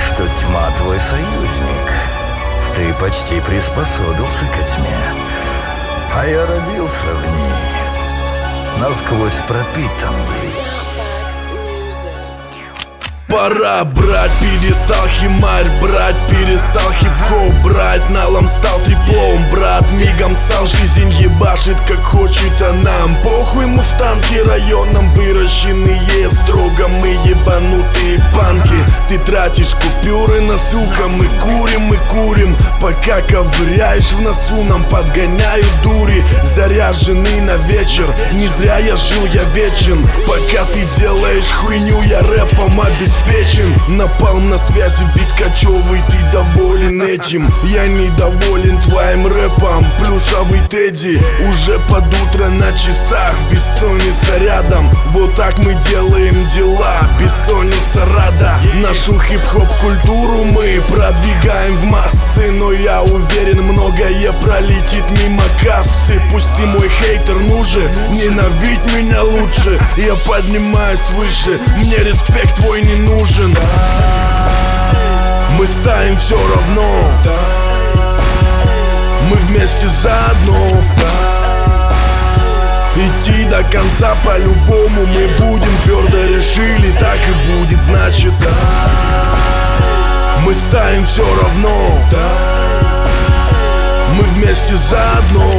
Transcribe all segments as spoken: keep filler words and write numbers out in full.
что тьма твой союзник. Ты почти приспособился ко тьме, а я родился в ней, насквозь пропитан ей. Пора брать перестал химарь, брать перестал хип-хоп, брать налом стал триплом, брат мигом стал жизнь ебашит как хочет, а нам похуй, мы в танке районом выращенные, строго мы ебанутые панки. Ты тратишь купюры на сука, мы курим, мы курим, пока ковыряешь в носу, нам подгоняют дури, заряженный на вечер, не зря я жил, я вечен, пока ты делаешь хуйню, я рэпом обеспечен. Напалм на связи, бит кочевый, ты доволен этим? Я недоволен твоим рэпом, плюшевый Тедди. Уже под утро на часах, бессонница рядом. Вот так мы делаем дела, бессонница рада. Нашу хип-хоп культуру мы продвигаем в массы, но я уверен, многое пролетит мимо кассы. Пусть и мой хейтер нужен, ненавидь меня лучше. Я поднимаюсь выше, мне респект твой не нужен. Мы ставим все равно, мы вместе заодно. Идти до конца по-любому мы будем, твердо решили, так и будет, значит. Мы ставим все равно, мы вместе заодно.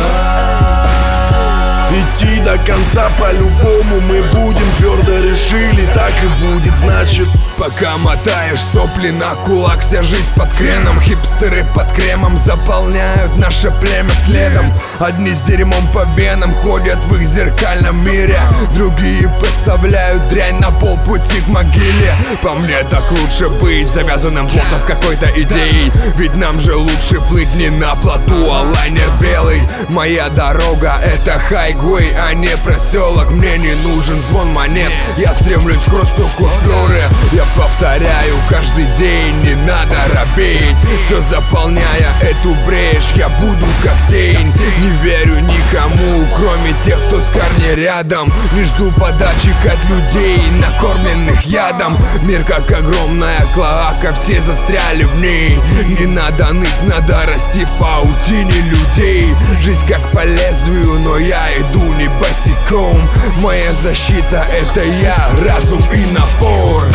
Идти до конца по-любому мы будем, твердо решили, так и будет, значит. Пока мотаешь сопли на кулак, вся жизнь под креном. Хипстеры под кремом заполняют наше племя следом. Одни с дерьмом по венам ходят в их зеркальном мире, другие поставляют дрянь на полпути к могиле. По мне так лучше быть завязанным плотно с какой-то идеей, ведь нам же лучше плыть не на плоту, а лайнер белый. Моя дорога это хайгвей, а не проселок. Мне не нужен звон монет, я стремлюсь к росту культуры. Я повторяю каждый день, не надо робеть. Все заполняя эту брешь, я буду как тень. Не верю никому, кроме тех, кто с корней рядом. Не жду подачек от людей, накормленных ядом. Мир как огромная клоака, все застряли в ней. Не надо ныть, надо расти в паутине людей. Жизнь как по лезвию, но я иду не босиком. Моя защита это я, разум и напор.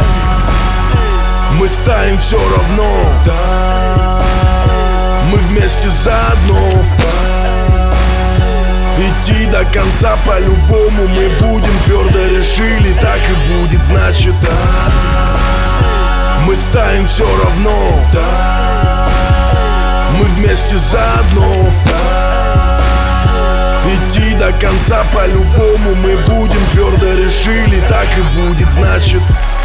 Мы ставим все равно, мы вместе заодно. Идти до конца по-любому мы будем, твердо решили, так и будет, значит. Мы ставим все равно, мы вместе заодно. Идти до конца по-любому мы будем, твердо решили, так и будет, значит.